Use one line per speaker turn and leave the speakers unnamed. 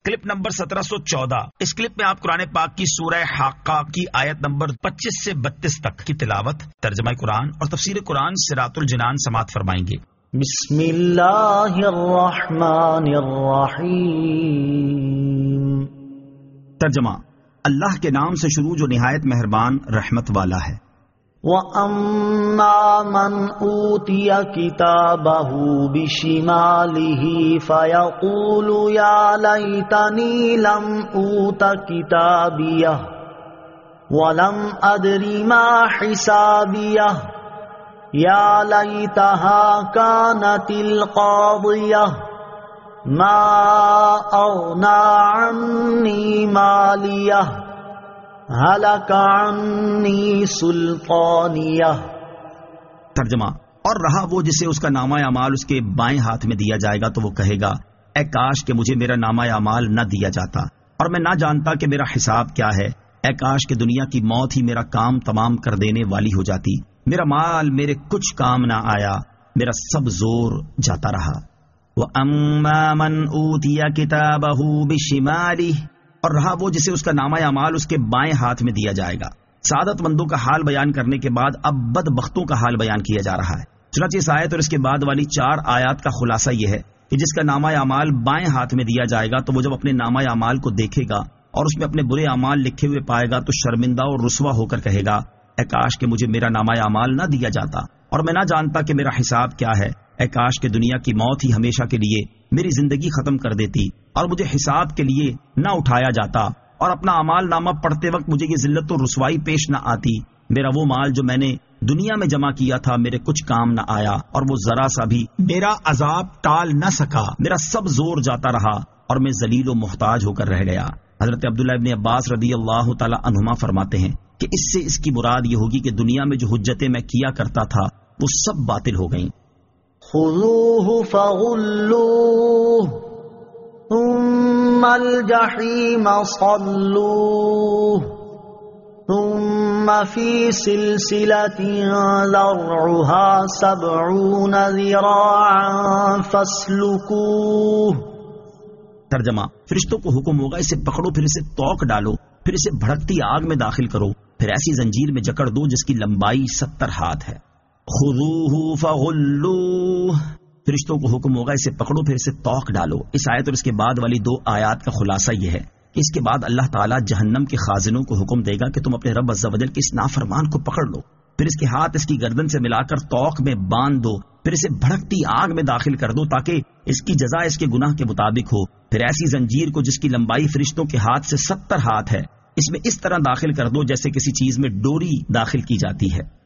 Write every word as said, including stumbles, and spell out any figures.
Clip number سترہ سو چودہ. اس clip میں آپ قرآن پاک کی سورہ حاقہ کی آیت نمبر پچیس سے بتیس تک کی تلاوت، ترجمہ قرآن اور تفسیر قرآن صراط الجنان سماعت فرمائیں گے.
بسم اللہ الرحمن الرحیم.
ترجمہ: اللہ کے نام سے شروع جو نہایت مہربان رحمت والا ہے.
وَأَمَّا مَنْ أُوتِيَ كِتَابَهُ بِشِمَالِهِ فَيَقُولُ يَا لَيْتَنِي لَمْ أُوتَ كِتَابِيَهْ وَلَمْ أَدْرِ مَا حِسَابِيَهْ يَا لَيْتَهَا كَانَتِ الْقَاضِيَةَ مَا أَغْنَى عَنِّي مَالِيَهْ ہلک عنی سلطانیہ.
ترجمہ: اور رہا وہ جسے اس کا نامہ اعمال اس کے بائیں ہاتھ میں دیا جائے گا تو وہ کہے گا اے کاش کہ مجھے میرا نامہ اعمال نہ دیا جاتا اور میں نہ جانتا کہ میرا حساب کیا ہے. اے کاش کہ دنیا کی موت ہی میرا کام تمام کر دینے والی ہو جاتی. میرا مال میرے کچھ کام نہ آیا، میرا سب زور جاتا رہا. وَأَمَّا مَنْ أُوتِيَ كِتَابَهُ بِشِمَالِهِ، اور رہا وہ جسے اس کا نامہ اعمال اس کے بائیں ہاتھ میں دیا جائے گا. سعادت مندوں کا حال بیان کرنے کے بعد اب بدبختوں کا حال بیان کیا جا رہا ہے. چنانچہ اس آیت اور اس کے بعد والی چار آیات کا خلاصہ یہ ہے کہ جس کا نامہ اعمال بائیں ہاتھ میں دیا جائے گا تو وہ جب اپنے نامہ اعمال کو دیکھے گا اور اس میں اپنے برے اعمال لکھے ہوئے پائے گا تو شرمندہ اور رسوا ہو کر کہے گا اے کاش کہ مجھے میرا نامہ اعمال نہ دیا جاتا اور میں نہ جانتا کہ میرا حساب کیا ہے. اے کاش کہ دنیا کی موت ہی ہمیشہ کے لیے میری زندگی ختم کر دیتی اور مجھے حساب کے لیے نہ اٹھایا جاتا اور اپنا اعمال نامہ پڑھتے وقت مجھے یہ ذلت و رسوائی پیش نہ آتی. میرا وہ مال جو میں نے دنیا میں جمع کیا تھا میرے کچھ کام نہ آیا اور وہ ذرا سا بھی میرا عذاب ٹال نہ سکا. میرا سب زور جاتا رہا اور میں ذلیل و محتاج ہو کر رہ گیا. حضرت عبداللہ ابن عباس رضی اللہ تعالی عنہما فرماتے ہیں کہ اس سے اس کی مراد یہ ہوگی کہ دنیا میں جو حجتیں میں کیا کرتا تھا وہ سب باطل ہو گئیں.
خذوه فغلوه ثم الجحیم صلوه ثم في سلسلة ذرعها سبعون ذراعا فاسلكوه.
ترجمہ: فرشتوں کو حکم ہوگا اسے پکڑو، پھر اسے توق ڈالو، پھر اسے بھڑکتی آگ میں داخل کرو، پھر ایسی زنجیر میں جکڑ دو جس کی لمبائی ستر ہاتھ ہے. خذوہ فغلوہ، فرشتوں کو حکم ہوگا اسے پکڑو پھر اسے توق ڈالو. اس آیت اور اس کے بعد والی دو آیات کا خلاصہ یہ ہے کہ اس کے بعد اللہ تعالیٰ جہنم کے خازنوں کو حکم دے گا کہ تم اپنے رب عز و جل کے اس نافرمان کو پکڑ لو، پھر اس کے ہاتھ اس کی گردن سے ملا کر توق میں باندھ دو، پھر اسے بھڑکتی آگ میں داخل کر دو تاکہ اس کی جزا اس کے گناہ کے مطابق ہو. پھر ایسی زنجیر کو جس کی لمبائی فرشتوں کے ہاتھ سے ستر ہاتھ ہے اس میں اس طرح داخل کر دو جیسے کسی چیز میں ڈوری داخل کی جاتی ہے.